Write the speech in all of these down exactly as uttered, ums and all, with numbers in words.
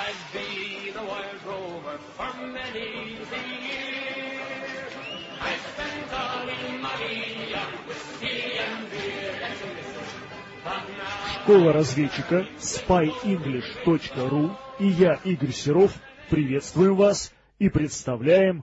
I'd be the wild rover for many a year. I spent all my money on whiskey and beer. That's a listen. But now... Школа разведчика спай инглиш точка ру и я, Игорь Серов, приветствуем вас и представляем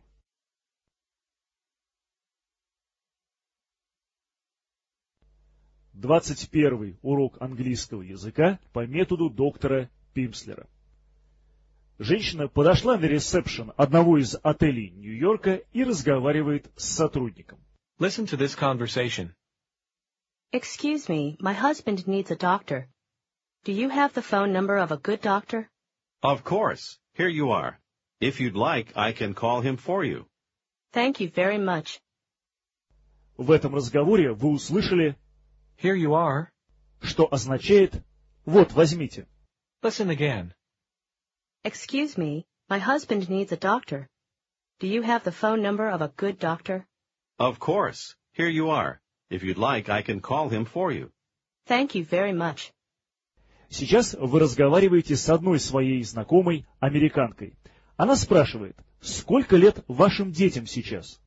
двадцать первый урок английского языка по методу доктора Пимслера. Женщина подошла на ресепшн одного из отелей Нью-Йорка и разговаривает с сотрудником. Listen to this conversation. Excuse me, my husband needs a doctor. Do you have the phone number of a good doctor? Of course. Here you are. If you'd like, I can call him for you. Thank you very much. В этом разговоре вы услышали, Here you are. что означает «вот, возьмите». Listen again. Excuse me, my husband needs a doctor. Do you have the phone number of a good doctor? Of course. Here you are. If you'd like, I can call him for you. Thank you very much. Сейчас вы разговариваете с одной своей знакомой американкой. Она спрашивает, сколько лет вашим детям сейчас?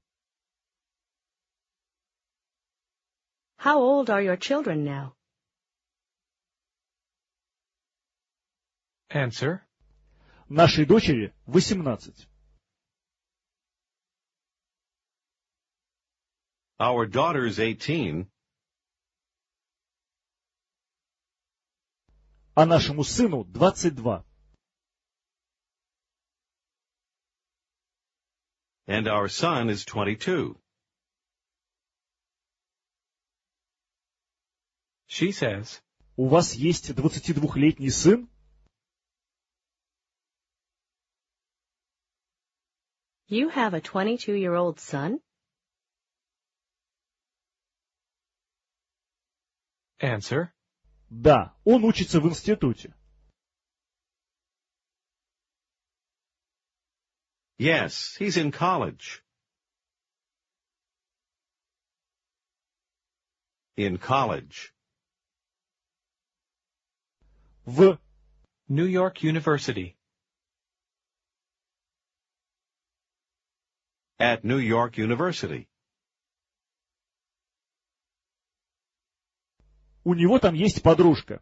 How old are your children now? Answer. Нашей дочери восемнадцать. Our daughter's eighteen. А нашему сыну двадцать два. And our son is twenty-two. She says, У вас есть двадцатидвухлетний сын? You have a twenty-two-year-old son? Answer. Да, он учится в институте. Yes, he's in college. In college. В New York University. At New York University. У него там есть подружка.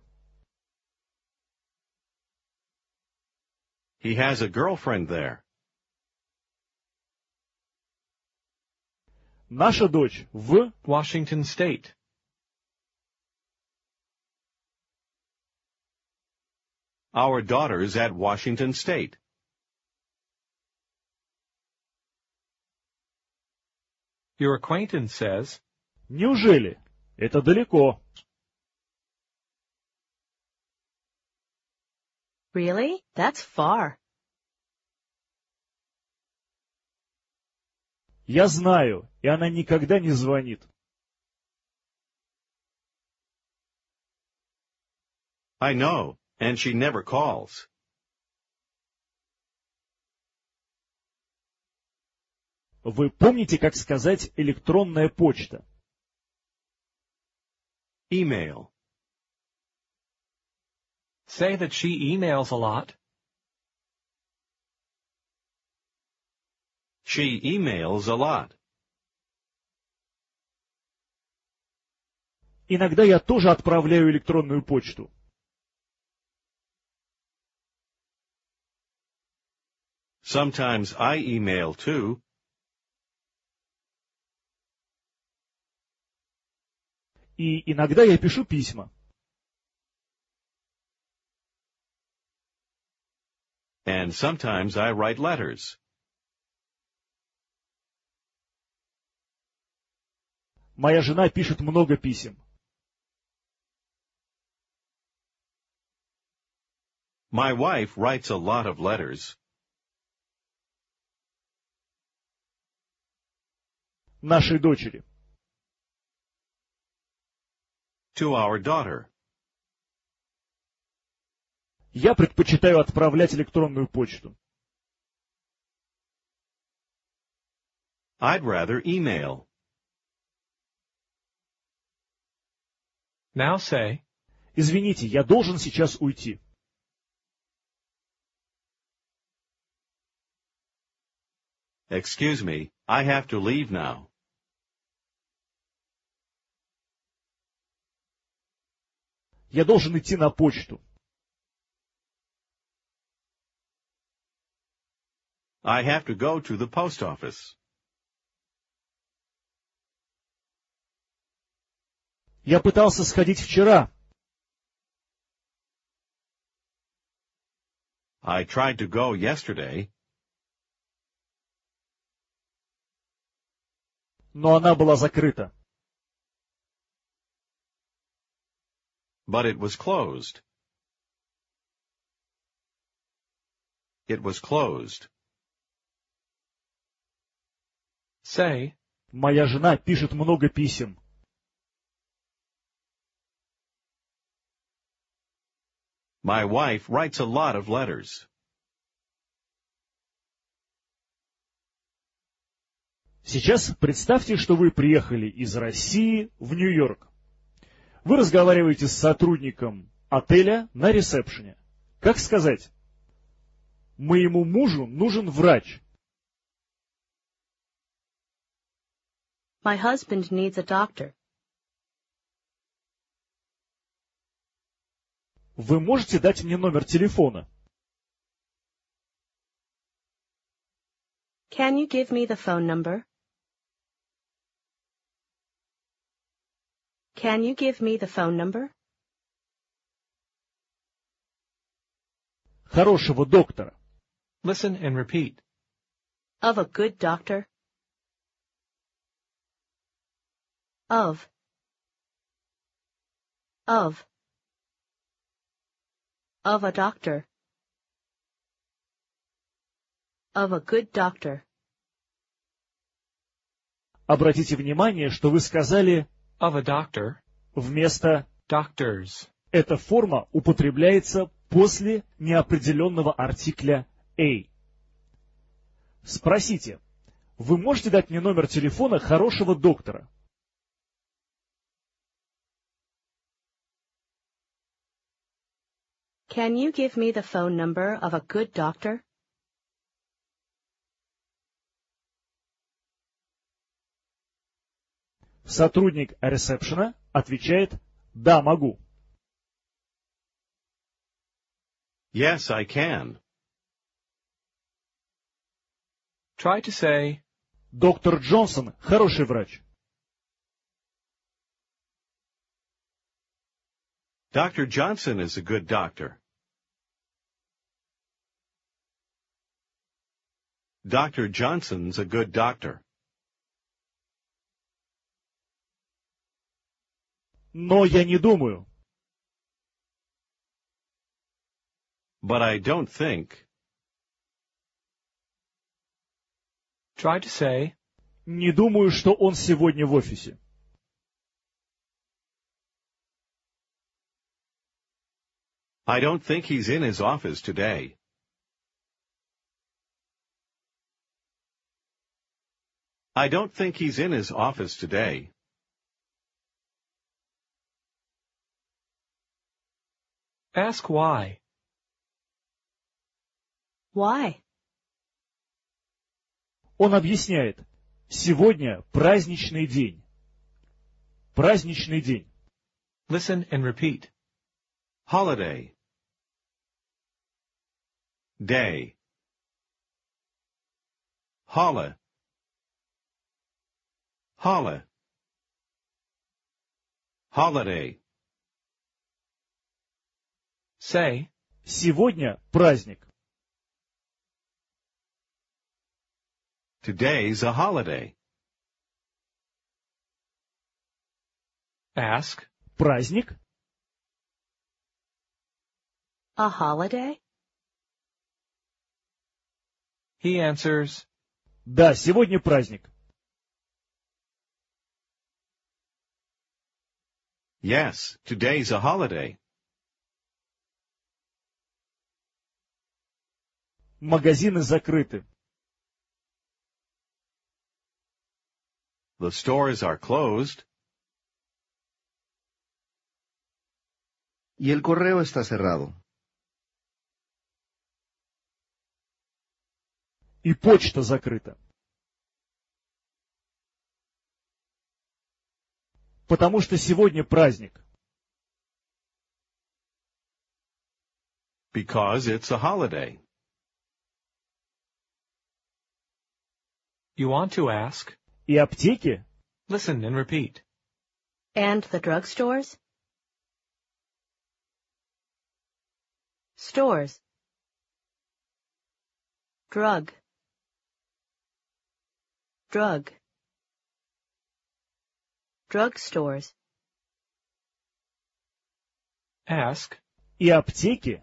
He has a girlfriend there. Наша дочь в Washington State. Our daughter's at Washington State. Your acquaintance says, Неужели? Это далеко. Really? That's far. Я знаю, и она никогда не звонит. I know, and she never calls. Вы помните, как сказать электронная почта? Email. say that she emails a lot. She emails a lot. Иногда я тоже отправляю электронную почту. Sometimes I email too. И иногда я пишу письма. And sometimes I write letters. Моя жена пишет много писем. My wife writes a lot of letters. Нашей дочери. To our daughter. Я предпочитаю отправлять электронную почту. I'd rather email. Now say, Извините, я должен сейчас уйти. Excuse me, I have to leave now. Я должен идти на почту. I have to go to the post office. Я пытался сходить вчера. I tried to go yesterday, Но она была закрыта. but it was closed. It was closed. Say, Моя жена пишет много писем. My wife writes a lot of letters. Сейчас представьте, что вы приехали из России в Нью-Йорк. Вы разговариваете с сотрудником отеля на ресепшене. Как сказать? Моему мужу нужен врач. My husband needs a doctor. Вы можете дать мне номер телефона? Can you give me the phone number? Can you give me the phone number? Хорошего доктора. listen and repeat. Of a good doctor. Of. Of. Of a doctor. Of a good doctor. Обратите внимание, что вы сказали Of a doctor, вместо doctors. эта форма употребляется после неопределенного артикля a. Спросите, вы можете дать мне номер телефона хорошего доктора? Can you give me the phone number of a good doctor? Сотрудник ресепшена отвечает «Да, могу». Yes, I can. Try to say, Доктор Джонсон – хороший врач. Doctor Johnson is a good doctor. Doctor Johnson's a good doctor. Но я не думаю. But I don't think. try to say, Не думаю, что он сегодня в офисе. I don't think he's in his office today. I don't think he's in his office today. ask why. Why? Он объясняет, сегодня праздничный день. Праздничный день. Listen and repeat. Holiday. Day. Holla. Holla. Holiday. Say, Сегодня праздник. Today's a holiday. ask, Праздник. A holiday? he answers, Да, сегодня праздник. Yes, today's a holiday. Магазины закрыты. The stores are closed. Y el correo está cerrado. И почта закрыта. потому что сегодня праздник. Because it's a holiday. You want to ask? И аптеки? Listen and repeat. And the drugstores? Stores. Drug. Drug. Drugstores. Ask. И аптеки?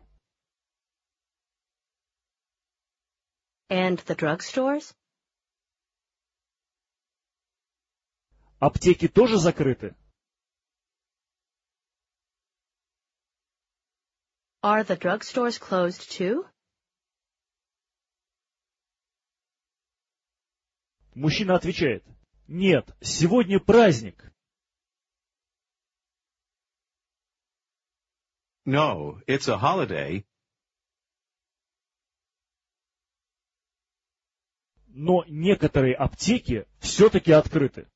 And the drugstores? Аптеки тоже закрыты? Are the drugstores closed too? Мужчина отвечает: нет, сегодня праздник. No, it's a holiday. Но некоторые аптеки все-таки открыты.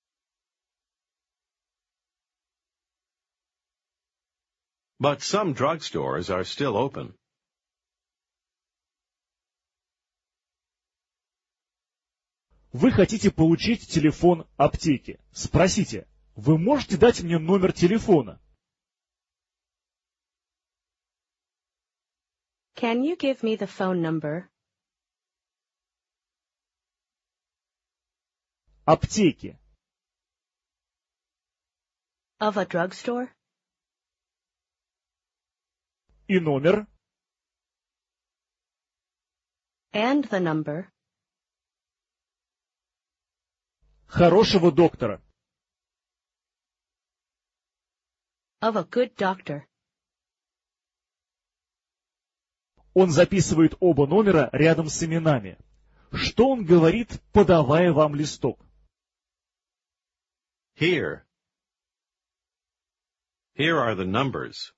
But some drugstores are still open. Вы хотите получить телефон аптеки. Спросите: вы можете дать мне номер телефона? Can you give me the phone number? Аптеки. Of a drugstore? И номер? And the number? Хорошего доктора. Of a good doctor. Он записывает оба номера рядом с именами. Что он говорит, подавая вам листок? Here. Here are the numbers.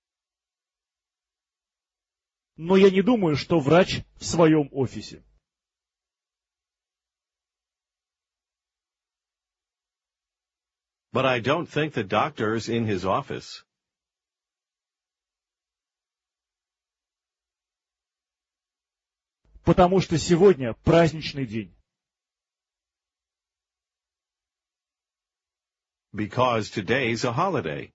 Но я не думаю, что врач в своем офисе. But I don't think the doctor's in his office. Потому что сегодня праздничный день. Because today's a holiday.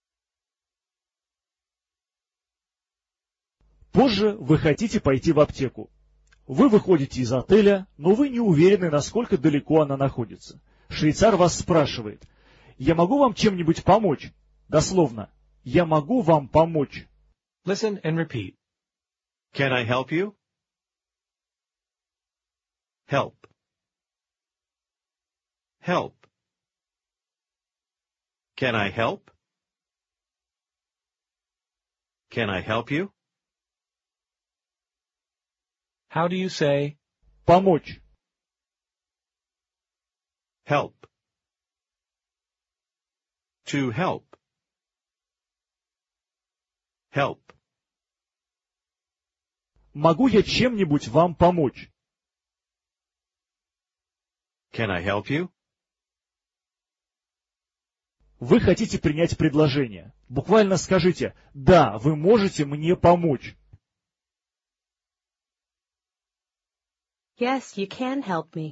Позже вы хотите пойти в аптеку. Вы выходите из отеля, но вы не уверены, насколько далеко она находится. Швейцар вас спрашивает: «Я могу вам чем-нибудь помочь?» Дословно: «Я могу вам помочь?» Listen and repeat. Can I help you? Help. Help. Can I help? Can I help you? How do you say, Помочь. Help. To help. Help. Могу я чем-нибудь вам помочь? Can I help you? Вы хотите принять предложение. Буквально скажите: «Да, вы можете мне помочь». Yes, you can help me.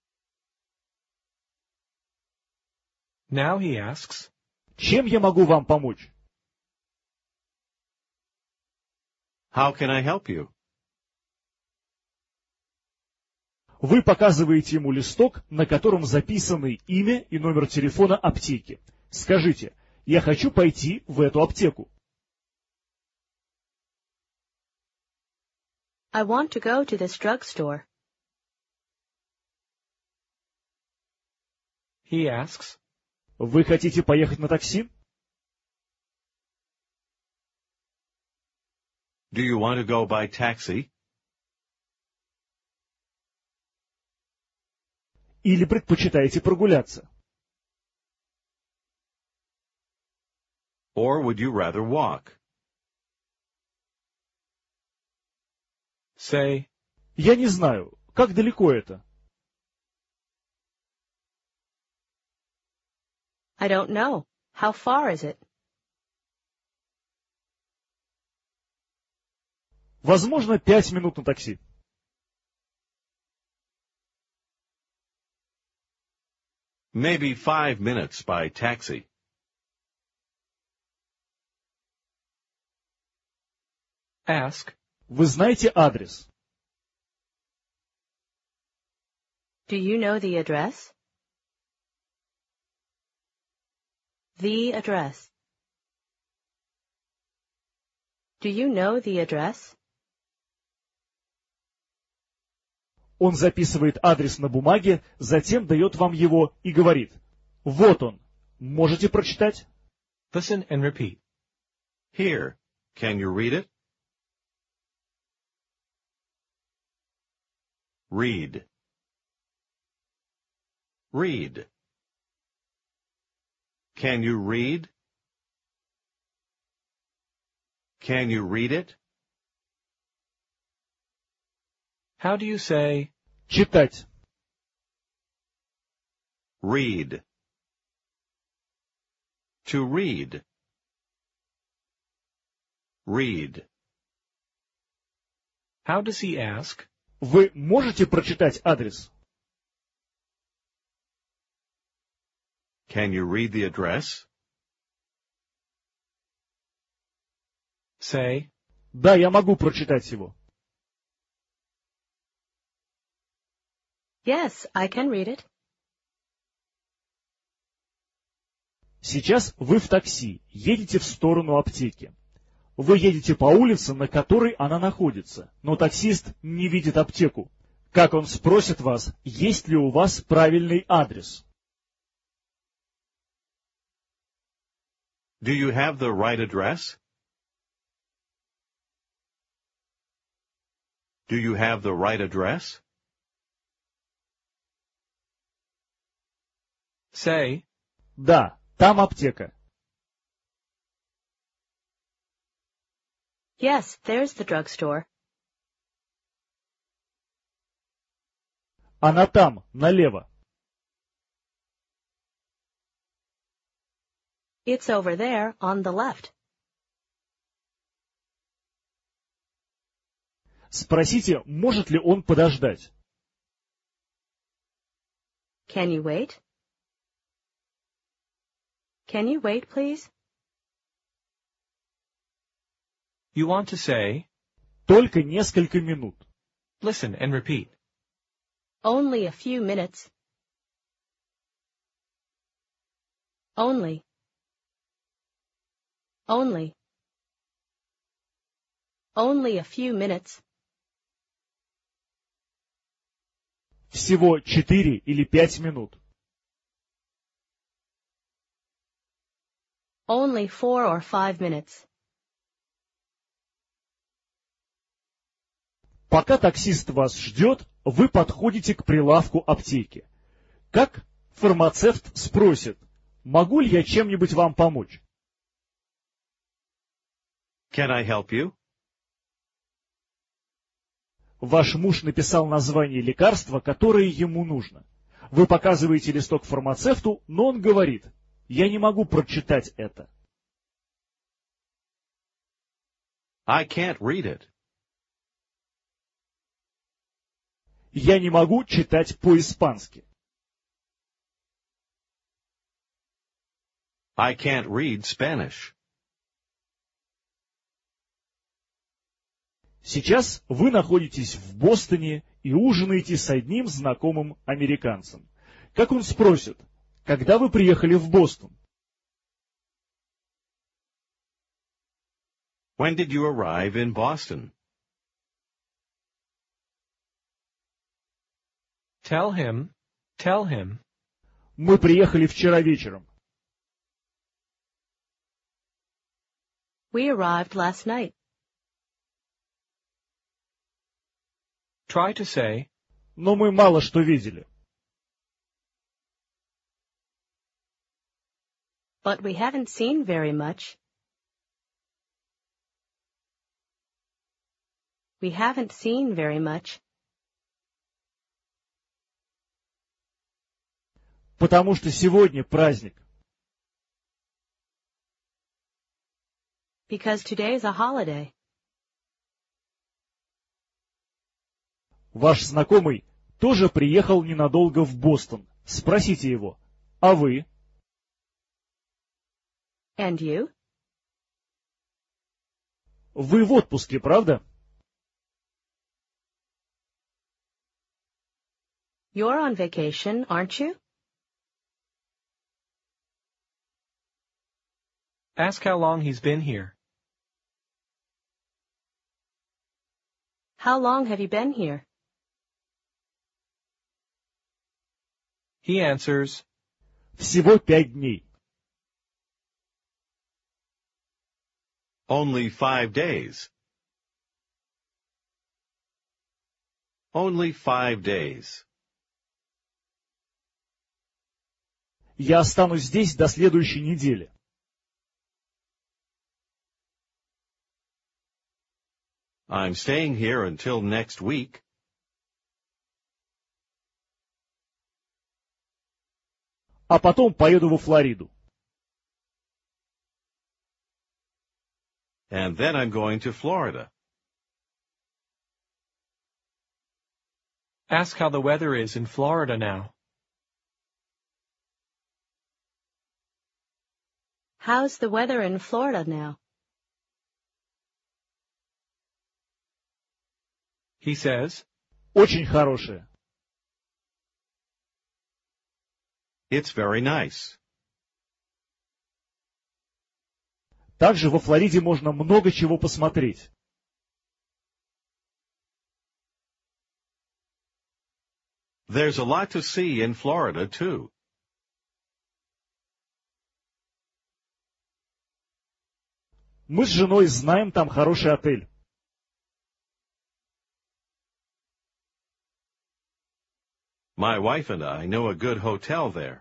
now he asks, Чем я могу вам помочь? How can I help you? Вы показываете ему листок, на котором записаны имя и номер телефона аптеки. Скажите: «Я хочу пойти в эту аптеку». I want to go to this drugstore. he asks, Вы хотите поехать на такси? Do you want to go by taxi? Или предпочитаете прогуляться? Or would you rather walk? say, Я не знаю, как далеко это? I don't know. How far is it? Возможно, пять минут на такси. Maybe five minutes by taxi. Ask, Вы знаете адрес? Do you know the address? The address. Do you know the address? Он записывает адрес на бумаге, затем дает вам его и говорит: вот он, можете прочитать? listen and repeat. Here. Can you read it? Read. Read. Can you read? Can you read it? How do you say, Читать. Read. To read. Read. how does he ask? Вы можете прочитать адрес? Can you read the address? Say, Да, я могу прочитать его. Yes, I can read it. Сейчас вы в такси, едете в сторону аптеки. Вы едете по улице, на которой она находится, но таксист не видит аптеку. Как он спросит вас, есть ли у вас правильный адрес? Do you have the right address? Do you have the right address? say, Да, там аптека. Yes, there's the drugstore. Она там, налево. It's over there on the left. Спросите, может ли он подождать. Can you wait? Can you wait, please? you want to say, Только несколько минут. listen and repeat. Only a few minutes. Only. Only. Only a few minutes. Всего четыре или пять минут. Only four or five minutes. Пока таксист вас ждет, вы подходите к прилавку аптеки. Как фармацевт спросит, могу ли я чем-нибудь вам помочь? Can I help you? Ваш муж написал название лекарства, которое ему нужно. Вы показываете листок фармацевту, но он говорит: я не могу прочитать это. I can't read it. Я не могу читать по-испански. I can't read Spanish. Сейчас вы находитесь в Бостоне и ужинаете с одним знакомым американцем. Как он спросит, когда вы приехали в Бостон? When did you arrive in Boston? Tell him, tell him, Мы приехали вчера вечером. We arrived last night. try to say, Но мы мало что видели. But we haven't seen very much. We haven't seen very much. Потому что сегодня праздник. Because today's a holiday. Ваш знакомый тоже приехал ненадолго в Бостон. Спросите его. А вы? And you? Вы в отпуске, правда? You're on vacation, aren't you? Ask how long he's been here. How long have you been here? He answers, Всего пять дней. Only five days. Only five days. Я останусь здесь до следующей недели. I'm staying here until next week. А потом поеду во Флориду. And then I'm going to Florida. ask how the weather is in Florida now. How's the weather in Florida now? He says, Очень хорошее. It's very nice. Также во Флориде можно много чего посмотреть. There's a lot to see in Florida, too. Мы с женой знаем там хороший отель. My wife and I know a good hotel there.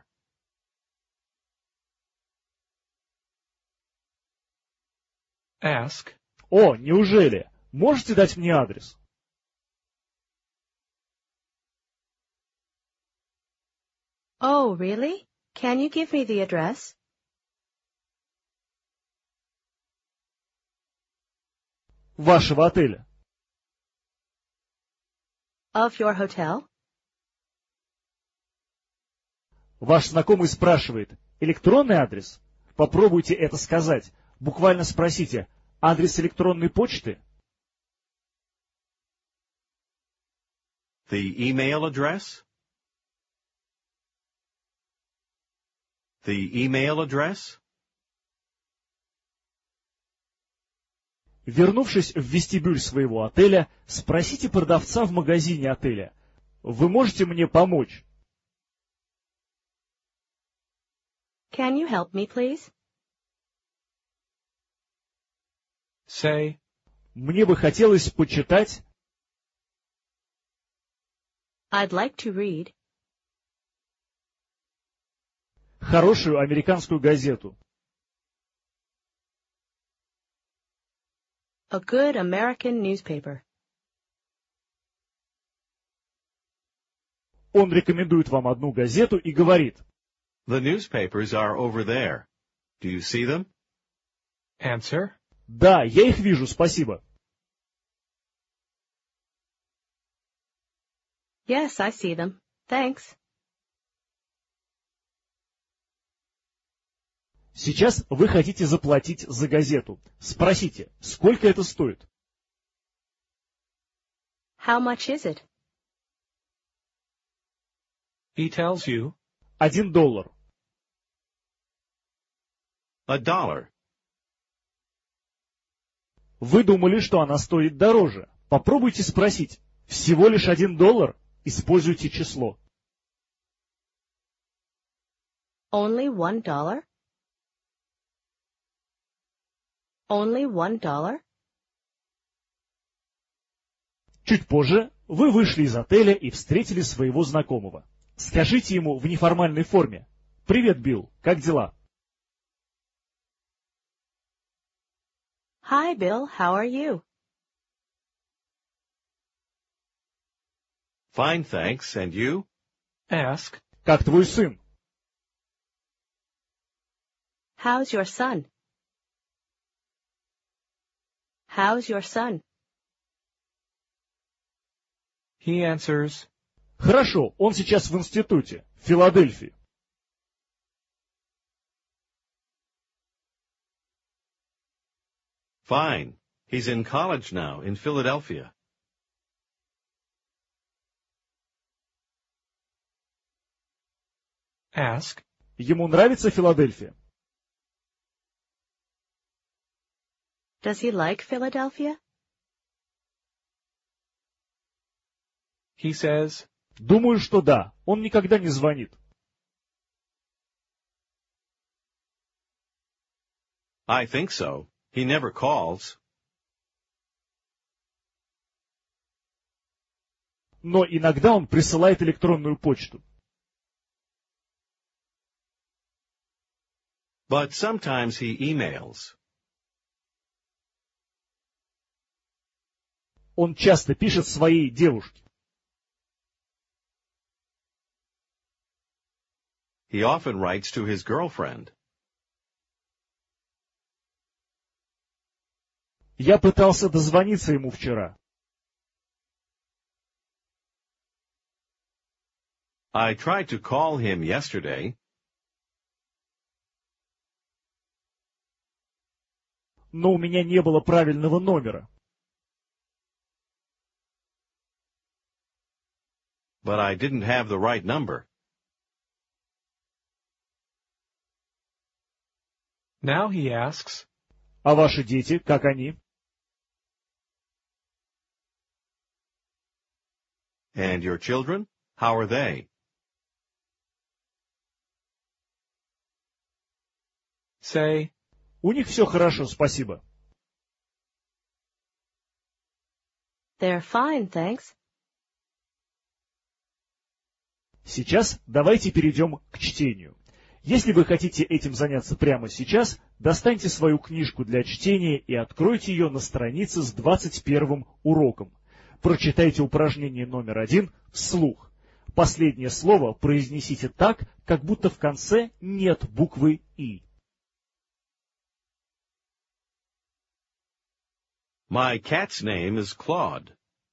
ask, О, неужели? Можете дать мне адрес? Oh, really? Can you give me the address? Вашего отеля. Of your hotel? Ваш знакомый спрашивает, электронный адрес? Попробуйте это сказать. Буквально спросите, адрес электронной почты? The email address? The email address? Вернувшись в вестибюль своего отеля, спросите продавца в магазине отеля. Вы можете мне помочь? Can you help me, please? say, Мне бы хотелось почитать. I'd like to read Хорошую американскую газету. a good American newspaper. Он рекомендует вам одну газету и говорит, The newspapers are over there. Do you see them? answer, да, я их вижу, спасибо. Yes, I see them. Thanks. Сейчас вы хотите заплатить за газету. Спросите, сколько это стоит? How much is it? he tells you, Один доллар. A dollar. Вы думали, что она стоит дороже. Попробуйте спросить. Всего лишь один доллар? Используйте число. Only one dollar? Only one dollar? Чуть позже вы вышли из отеля и встретили своего знакомого. Скажите ему в неформальной форме. Привет, Билл, как дела? Hi, Bill. How are you? Fine, thanks. And you? ask, Как твой сын? How's your son? How's your son? He answers, Хорошо, он сейчас в институте, в Филадельфии. Fine. He's in college now in Philadelphia. Ask, Ему нравится Филадельфия? Does he like Philadelphia? he says, Думаю, что да. Он никогда не звонит. I think so. He never calls. Но иногда он присылает электронную почту. But sometimes he emails. Он часто пишет своей девушке. He often writes to his girlfriend. Я пытался дозвониться ему вчера. I tried to call him yesterday, Но у меня не было правильного номера. but I didn't have the right number. now he asks, А ваши дети, как они? And your children? How are they? say, У них все хорошо, спасибо. They're fine, thanks. Сейчас давайте перейдем к чтению. Если вы хотите этим заняться прямо сейчас, достаньте свою книжку для чтения и откройте ее на странице с двадцать первым уроком. Прочитайте упражнение номер один вслух. Последнее слово произнесите так, как будто в конце нет буквы «и». My cat's name is Claude.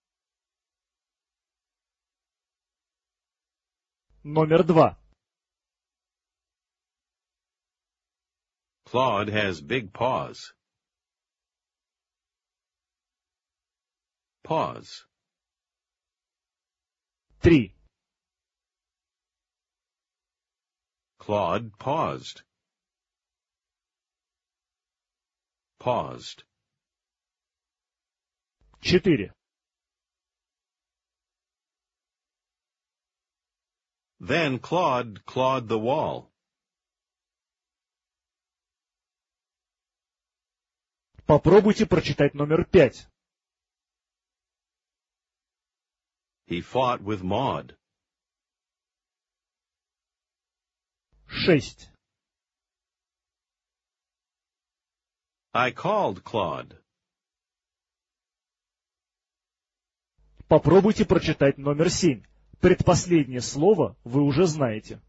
Номер два. Claude has big paws. Paws. Три. Claude paused. Paused. Четыре. Then Claude clawed the wall. Попробуйте прочитать номер пять. He fought with Maud. Шесть. I called Claude. Попробуйте прочитать номер семь. Предпоследнее слово вы уже знаете.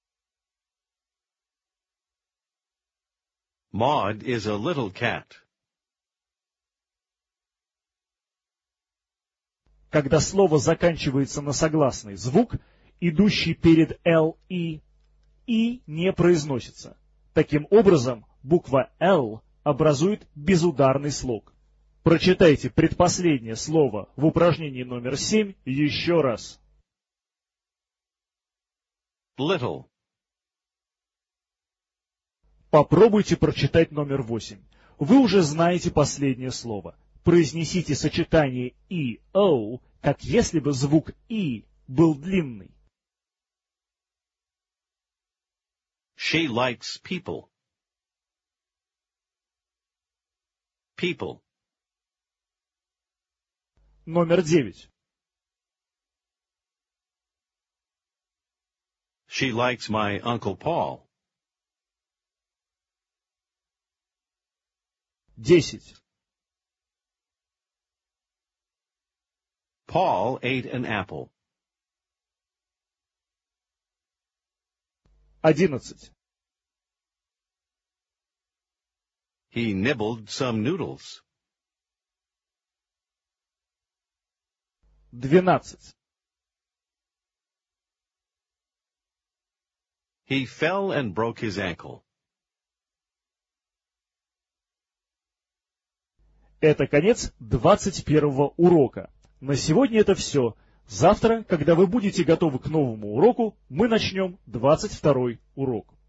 Maud is a little cat. Когда слово заканчивается на согласный звук, идущий перед «л» и «и» не произносится. Таким образом, буква «л» образует безударный слог. Прочитайте предпоследнее слово в упражнении номер семь еще раз. Little. Попробуйте прочитать номер восемь. Вы уже знаете последнее слово. Произнесите сочетание «и», «оу», как если бы звук «и» был длинный. She likes people. People. Номер девять. She likes my Uncle Paul. Десять. Paul ate an apple. Одиннадцать. He nibbled some noodles. двенадцать. He fell and broke his ankle. Это конец двадцать первого урока. На сегодня это все. Завтра, когда вы будете готовы к новому уроку, мы начнем двадцать второй урок.